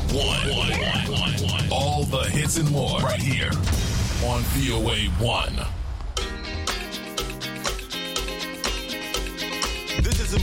1. All the hits and more right here on VOA 1. This is a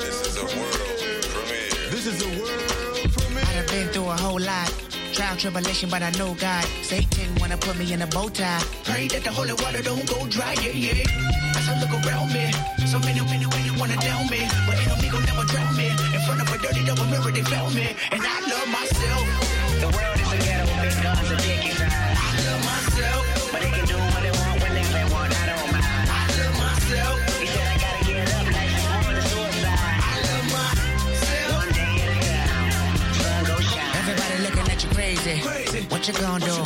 world premiere. This is a world premiere. I've been through a whole lot. Trial, tribulation, but I know God. Satan wanna put me in a bow tie. Pray that the holy water don't go dry, yeah. As I look around me, so many wanna down me, but enemy gon' never drown me. In front of a dirty double mirror, they found me, and I love myself. The world is a ghetto with big guns and dick inside. I love myself, but they can do what they want whenever they want. I don't mind. I love myself. He said I gotta get up like it's more than suicide. I love myself. One day at a time, sun go shine. Everybody looking at you crazy. What you gonna do?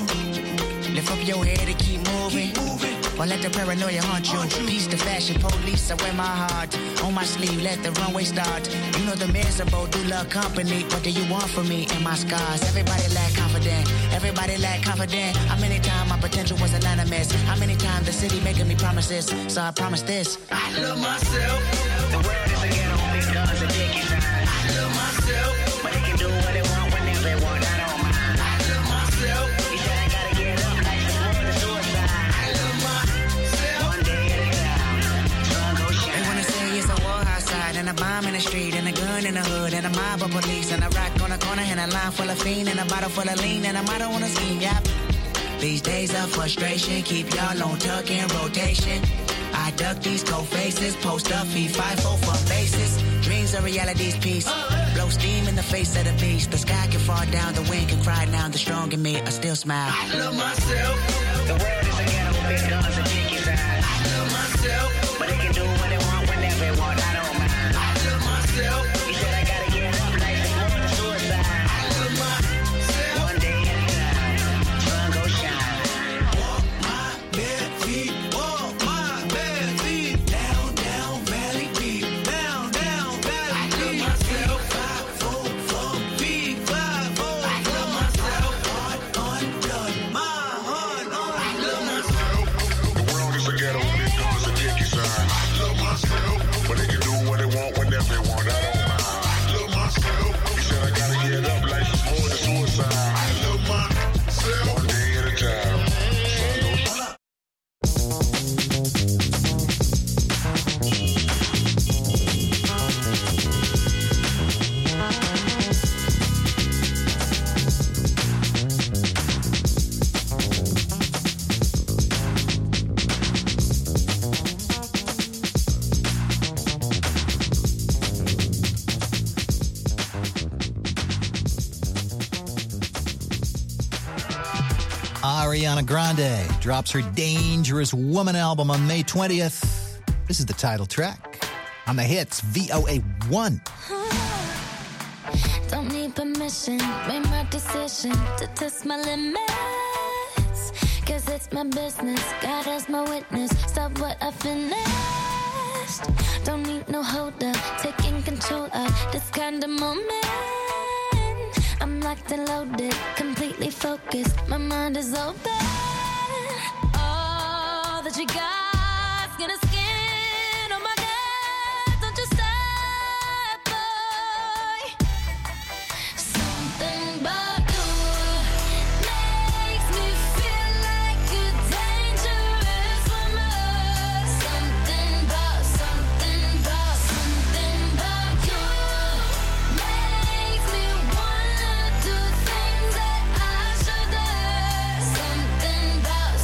Lift up your head and keep moving. Or let the paranoia haunt you. Peace to fashion police, I wear my heart on my sleeve, let the runway start. You know the miserable do love company. What do you want from me and my scars? Everybody lack confident. Everybody lack confident. How many times my potential was anonymous? How many times the city making me promises? So I promise this. I love myself. The world is a ghetto with big guns and dick inside. I love myself. But they can do what they want whenever they want. I don't mind. I love myself. He said I gotta get up like it's more than suicide. I love myself. One day at a time, sun go shine. They wanna say it's a war outside, and a bomb in the street, and a gun in the hood, and a mob of police, and a rock on the corner, and a line full of fiend, and a bottle full of lean, and a motto on a scheme, yep. These days of frustration keep y'all on tuck in rotation. I duck these cold faces, post up, feed 5-4 for bases. Dreams are reality's piece. Blow steam in the face of the beast. The sky can fall down, the wind can cry now. The strong in me, I still smile. I love myself. The world is a ghetto with big guns and dick inside. I love myself. But they can do what they want whenever they want. I don't mind. I love myself. He said I gotta get up like it's more than suicide. I love myself. One day at a time, sun go shine. Walk my bare feet, walk my bare feet. Down, down, valley deep. Down, down, valley deep. I love myself. 5-4 from big 5-4. I love myself. Heart undone, my heart on. I love myself. The world is a ghetto with big guns and dick inside. I love myself. But they can do what they want whenever they want. I don't mind. I love myself. He said I gotta get up like it's more than suicide. I love myself. One day at a time. Ariana Grande drops her Dangerous Woman album on May 20th. This is the title track on the hits VOA 1. Don't need permission, made my decision to test my limits. Cause it's my business, God as my witness. Stop what I finished. Don't need no holder, taking control of this kind of moment. I'm locked and loaded, completely focused. My mind is open. All that you got's gonna skin on my God. Don't you stop, boy. Something about you makes me feel like a dangerous woman. Something about you makes me wanna do things that I shouldn't. Something about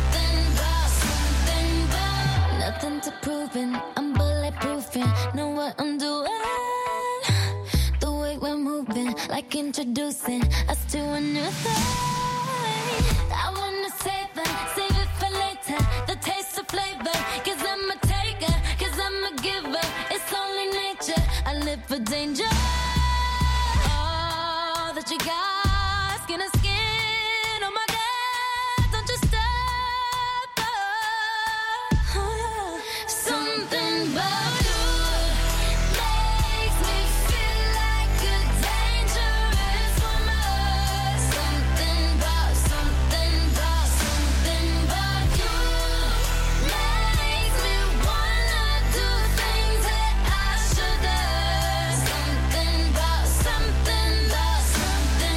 nothing to proving. I'm bulletproofing, know what I'm doing. The way we're moving, like introducing us to a new thing. I wanna save it for later. The taste of flavor, cause I'm a taker, cause I'm a giver. It's only nature, I live for danger. All that you got's gonna skin on my God. Don't you stop, something about you makes me feel like a dangerous woman. Something about you makes me wanna do things that I shouldn't. Something about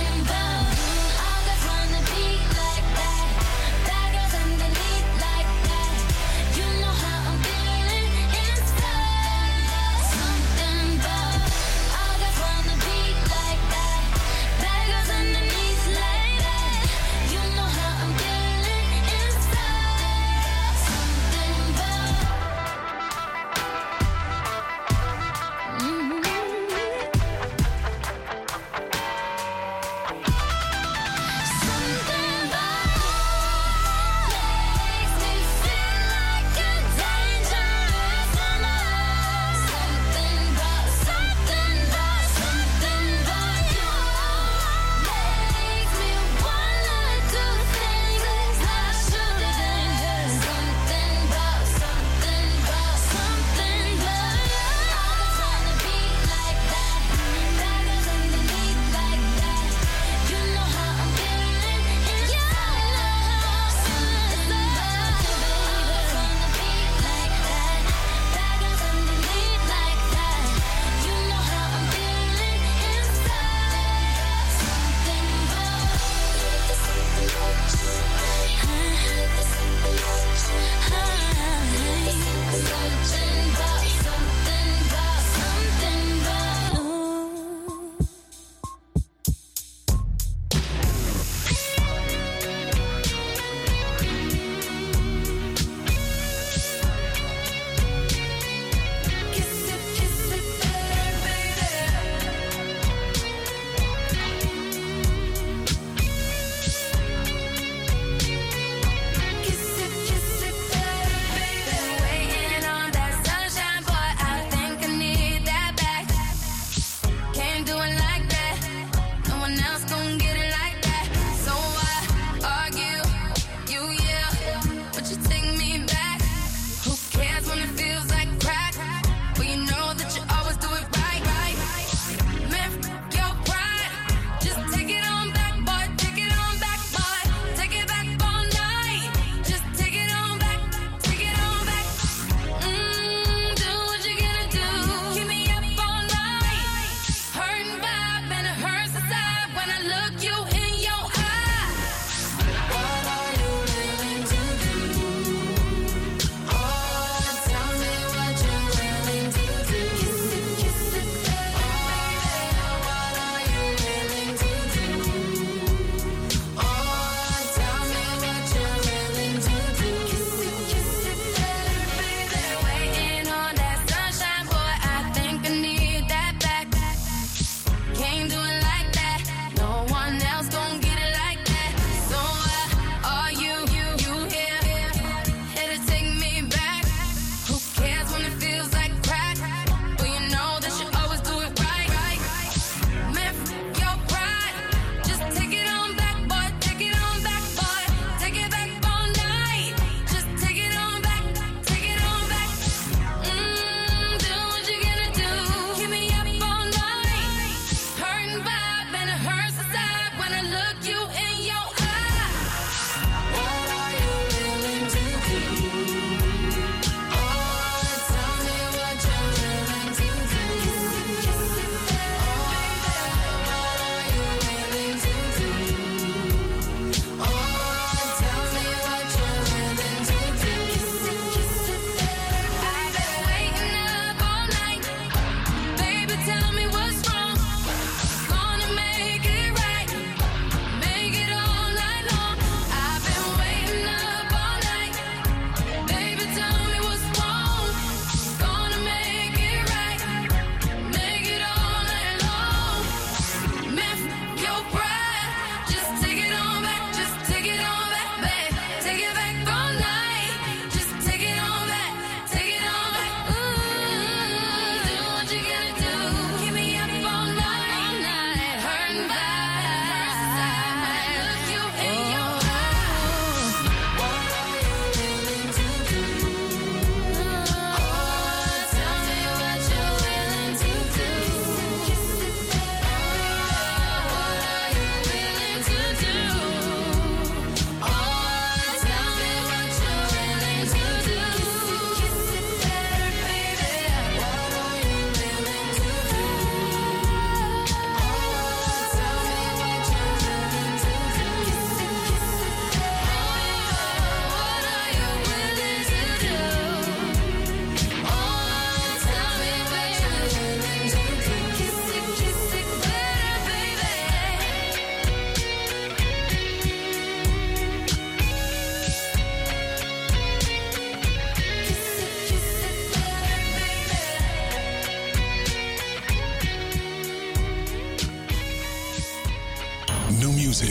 New music.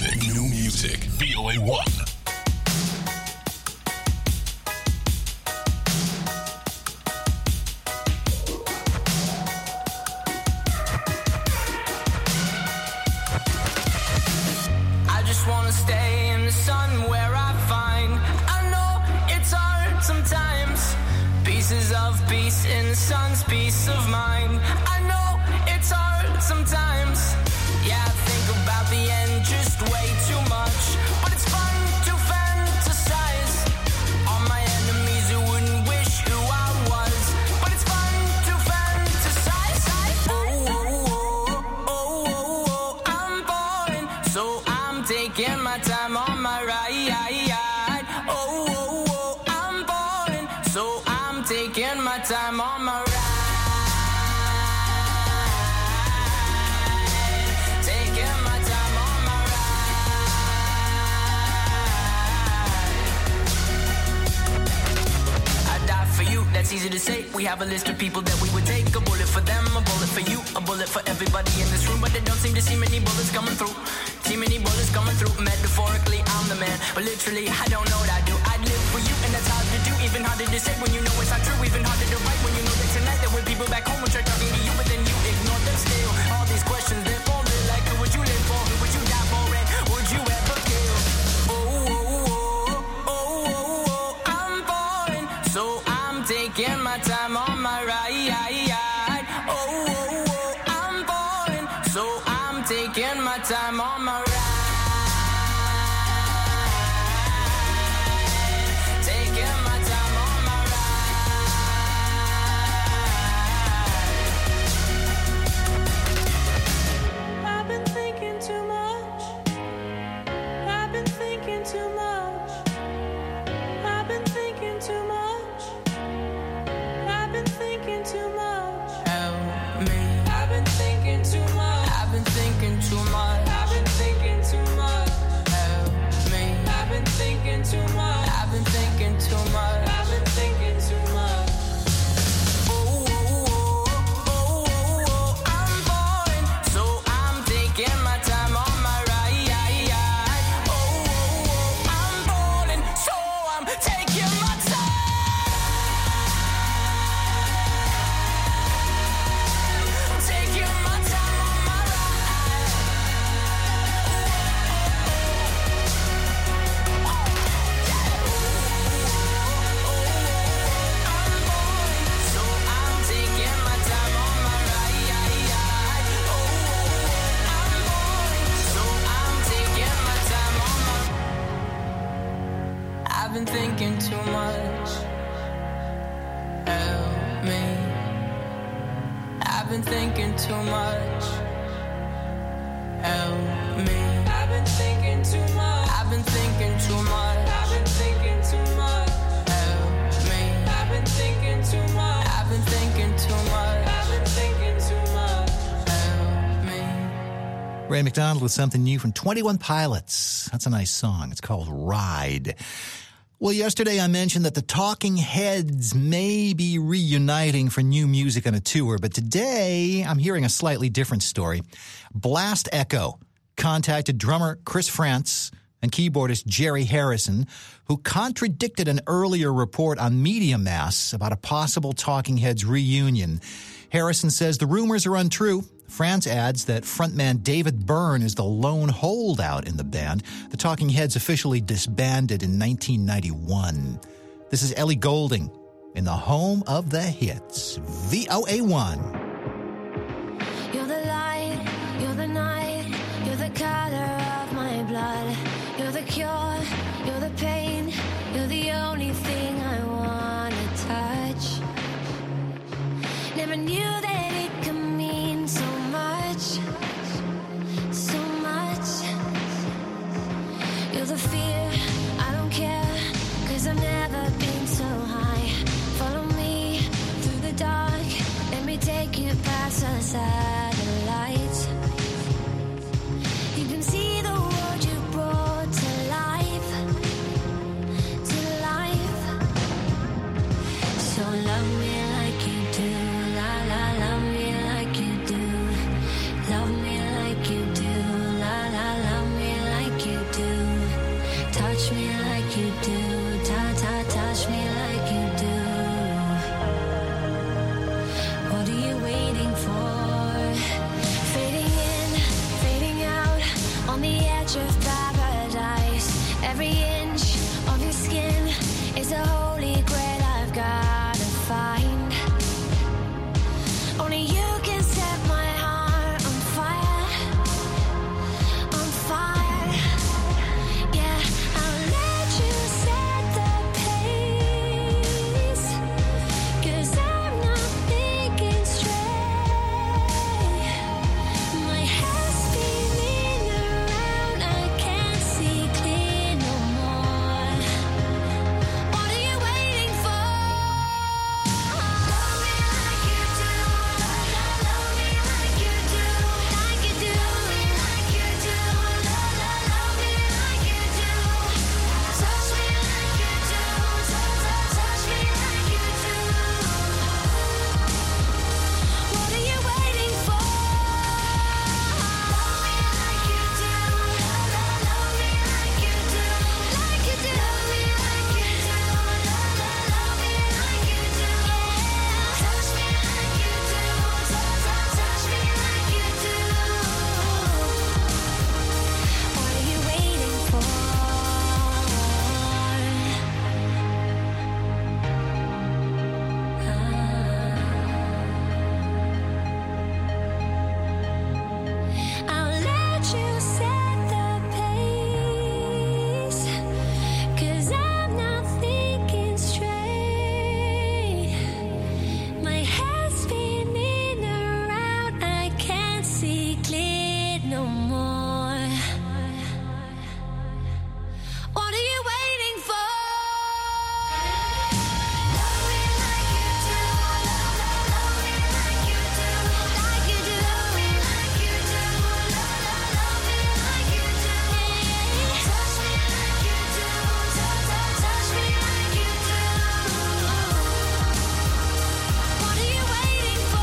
VOA 1. I just wanna stay in the sun where I find. I know it's hard sometimes. Pieces of peace in the sun's peace of mind. I know it's hard sometimes. Yeah, I think about the end just way too much. But it's fun to fantasize on my enemies who wouldn't wish who I was. But it's fun to fantasize. Oh, I'm falling, so I'm taking my time on my ride. Oh, I'm falling, so I'm taking my time on my ride. Taking my time on my ride. I die for you, that's easy to say. We have a list of people that we would take. A bullet for them, a bullet for you, a bullet for everybody in this room. But they don't seem to see many bullets coming through. See many bullets coming through. Metaphorically, I'm the man, but literally, I don't know what I do. I'd live for you, and that's hard to do. Even harder to say when you know it's not true. Even harder to write when you know that tonight there were people back home who tried talking to you, but then you ignore them still. All these questions, they're falling like, who would you live for? Who would you die for? And would you ever kill? Oh, I'm falling, so I'm taking my time on my ride. Oh, I'm falling, so I'm taking my time on my ride. Taking my time on my ride. I've been thinking too much. I've been thinking too much. I've been thinking too much. I've been thinking too much. Help me. I've been thinking too much. I've been thinking too much. I've been thinking too much. Help me. I've been thinking too much. I've been thinking too much. I've been thinking too much. Oh, I'm falling, so I'm taking my time on my ride. Oh, I'm falling, so I'm taking my time. Taking my time on my So I'm taking my time on my ride. Oh, I'm falling, so I'm taking my time on my. I've been thinking too much. Help me. I've been thinking too much. Help me. I've been thinking too much. I've been thinking too much. I've been thinking too much. Help me. I've been thinking too much. I've been thinking too much. I've been thinking too much. Help me. Ray McDonald with something new from 21 Pilots. That's a nice song. It's called Ride. Well, yesterday I mentioned that the Talking Heads may be reuniting for new music on a tour, but today I'm hearing a slightly different story. Blast Echo contacted drummer Chris France and keyboardist Jerry Harrison, who contradicted an earlier report on Media Mass about a possible Talking Heads reunion. Harrison says the rumors are untrue. France adds that frontman David Byrne is the lone holdout in the band. The Talking Heads officially disbanded in 1991. This is Ellie Goulding in the home of the hits, VOA 1. You're the light, you're the night, you're the color of my blood. You're the cure, you're the pain, you're the only thing I wanna touch. Never knew that it could mean so much, so much. You're the fear, I don't care, 'cause I've never been so high. Follow me through the dark, let me take clear no more. What are you waiting for? Love me like you do. Love me like you do. Like you do. Love me like you do. Love me like you do. Touch me like you do. Touch me like you do. What are you waiting for?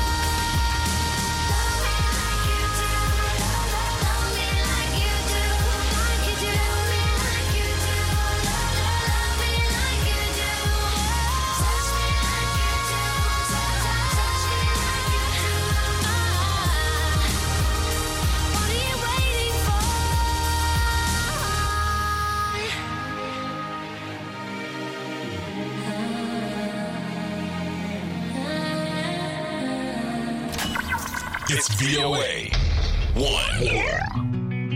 Love me like you do. Love me like you do. Like you do. Love me like you do. Love me like you do. Touch me like you do. Touch me like you do. What are you waiting for? It's VOA 1.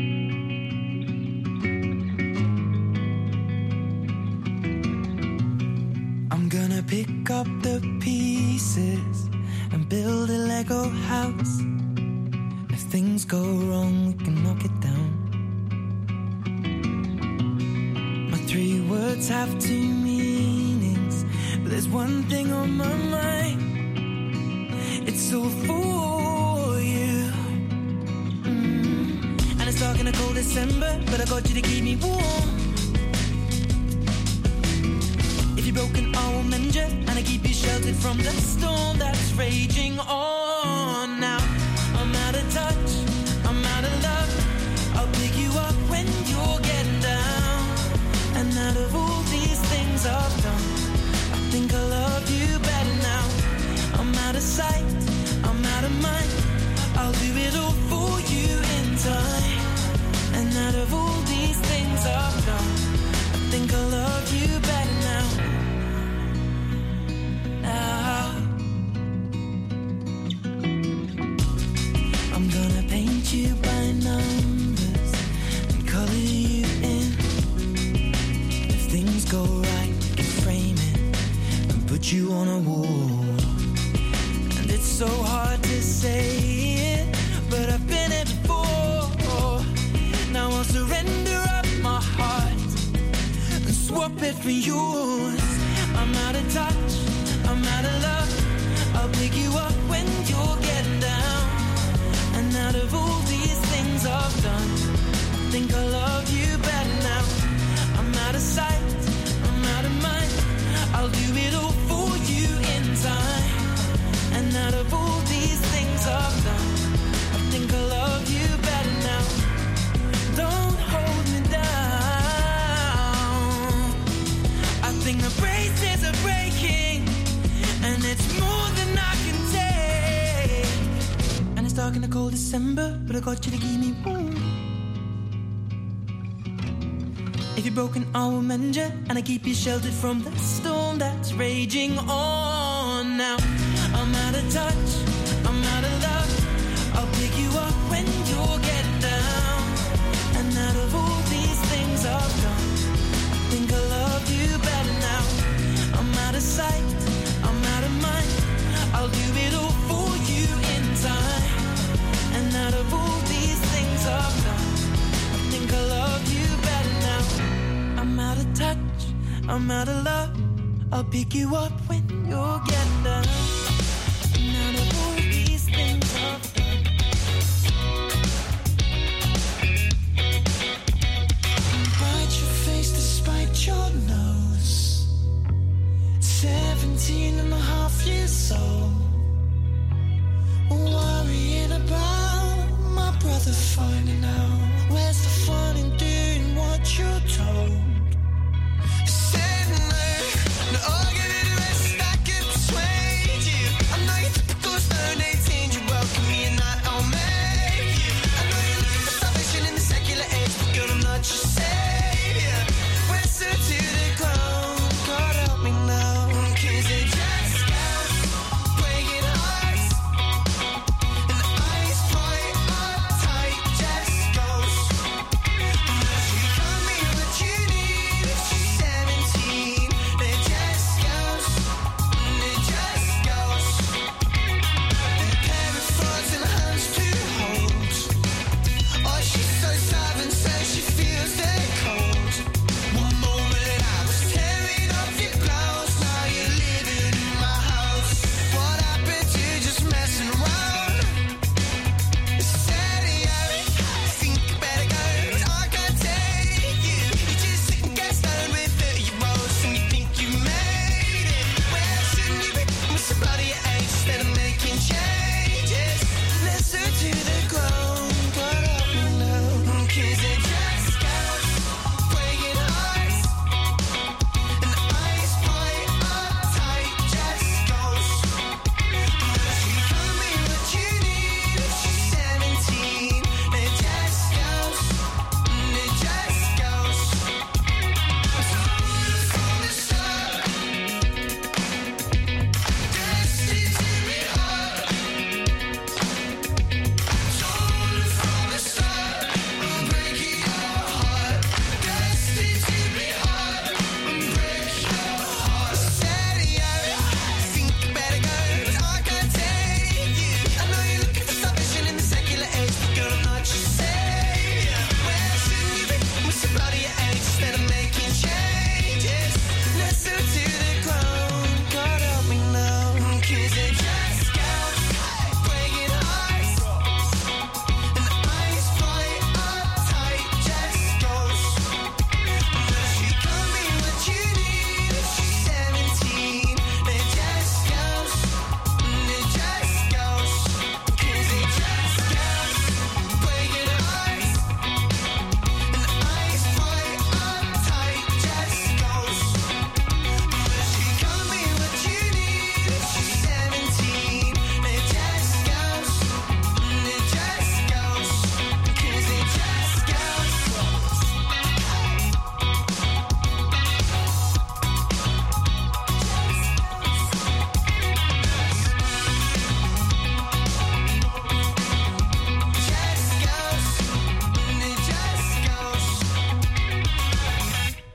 I'm gonna pick up the pieces and build a Lego house. If things go wrong, we can knock it down. My 3 words have 2 meanings, but there's one thing on my mind. It's all for you. And it's dark in a cold December, but I got you to keep me warm. If you're broken, I will mend you, and I keep you sheltered from the storm that's raging on. Now I'm out of touch, I'm out of love. I'll pick you up when you're getting down. And out of all these things I've done, I think I love you better now. I'm out of sight, I'm out of mind. I'll do it all for you in time. And out of all these things I've done, I think I love you better now. Now I'm gonna paint you by numbers and color you in. If things go right, we can frame it and put you on a wall. And it's so hard to say it, but I've been it before. Now I'll surrender up my heart and swap it for yours. I'm out of touch, I'm out of love. I'll pick you up when you're getting down. And out of all these things I've done, I think I love you better now. I'm out of sight, I'm out of mind. I'll do it all for you in time. And out of all these things I've done, I think I love you better now. Don't hold me down. I think the braces are breaking, and it's more than I can take. And it's dark in the cold December, but I got you to keep me warm. If you're broken, I will mend you, and I keep you sheltered from the storm that's raging on. Now I'm out of touch, I'm out of love. I'll pick you up when you're getting down. And out of all these things I've done, I think I love you better now. I'm out of sight, I'm out of mind. I'll do it all for you in time. And out of all these things I've done, I think I love you better now. I'm out of touch, I'm out of love. I'll pick you up when you're getting down. And out of all these things I've done. Hide your face despite your nose. 17 and a half years old. Worrying about my brother finding out. Where's the fun in doing what you're told? Sitting there, and I'll give it a rest. I can persuade you.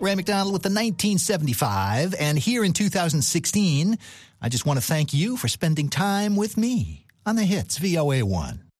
Ray McDonald with the 1975. And here in 2016, I just want to thank you for spending time with me on the hits VOA1.